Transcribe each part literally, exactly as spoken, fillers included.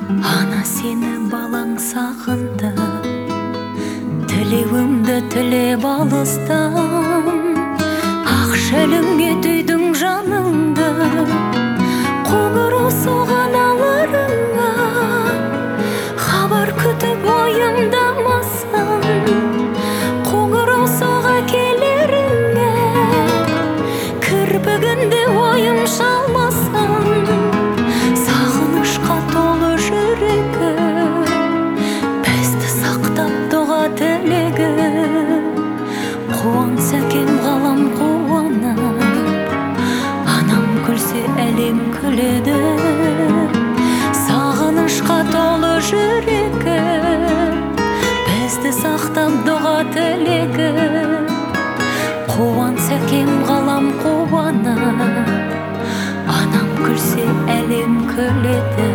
Ана сені балаң сағынды, тілеуімді тілеп алыстан. Ақ шәліңге түйдің жаныңды, қоңырау соған аларыңа. Хабар күтіп ойымдамасың, қоңырау соға келеріңе. Кірпігінде ойым шалмасың, сағынышқа толы жүрегі. Бізді сақтап дұға тілегі. Қуан сәкем ғалам қуанып, анам күлсе әлем күледі. Сағынышқа толы жүрегі, бізді сақтап дұға тілегі. Қуан сәкем ғалам қуанып, анам күлсе әлем күледі.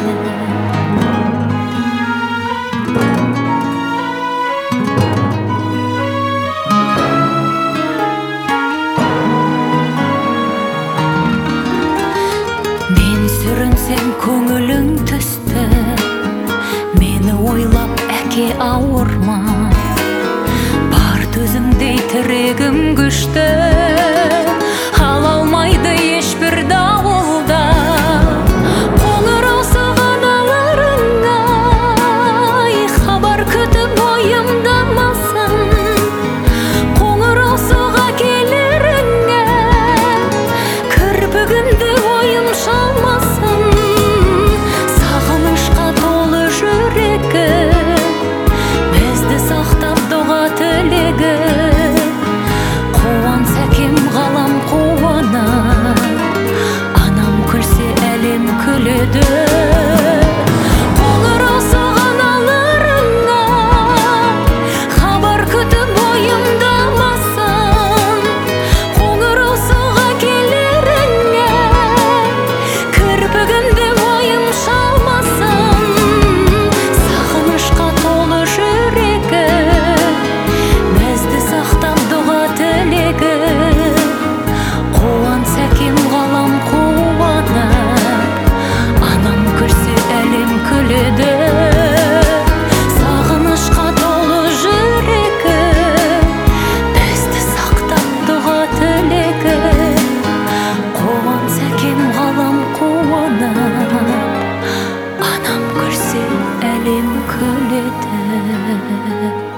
Мен сүрінсем көңілің түсті, мені ойлап әке ауырма. Бар төзімдей тірегім күшті, ала алмайды ешбір дауылда. Қоңырау соған аларыңа, хабар күтіп ойымдамасың. Қоңырау соға келеріңе, кірпігінде ойым шалмасың. Сағынышқа толы жүрегі, бізді сақтап дұға тілегі. Қуан сәкем ғалам қуанып, анам күлсе әлем күледі. Қоңырау соған аларыңа, хабар күтіп ойымдамасың. Қоңырау соға келеріңе, кірпігінде ойым шалмасың. Сағынышқа толы жүрегі, бізді сақтап дұға тілегі. Қуан сәкем ғалам қуанып, анам күлсе әлем күледі. Сағынышқа толы жүрегі, бізді сақтап дұға тілегі. Қуан сәкем ғалам қуанып, анам күлсе әлем күледі.